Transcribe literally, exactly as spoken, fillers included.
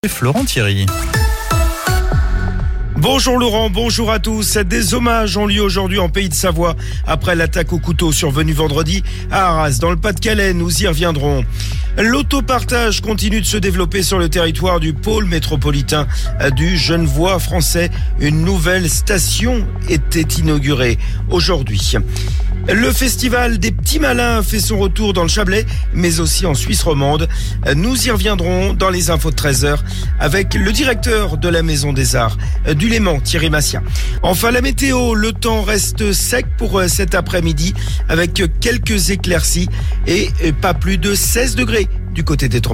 Florent Thierry. Bonjour Laurent, bonjour à tous. Des hommages ont lieu aujourd'hui en Pays de Savoie après l'attaque au couteau survenue vendredi à Arras, dans le Pas-de-Calais. Nous y reviendrons. L'autopartage continue de se développer sur le territoire du pôle métropolitain du Genevois français. Une nouvelle station était inaugurée aujourd'hui. Le festival des Petits Malins fait son retour dans le Chablais, mais aussi en Suisse romande. Nous y reviendrons dans les infos de treize heures avec le directeur de la Maison des Arts du Léman, Thierry Massia. Enfin, la météo, le temps reste sec pour cet après-midi avec quelques éclaircies et pas plus de seize degrés du côté des Trompes.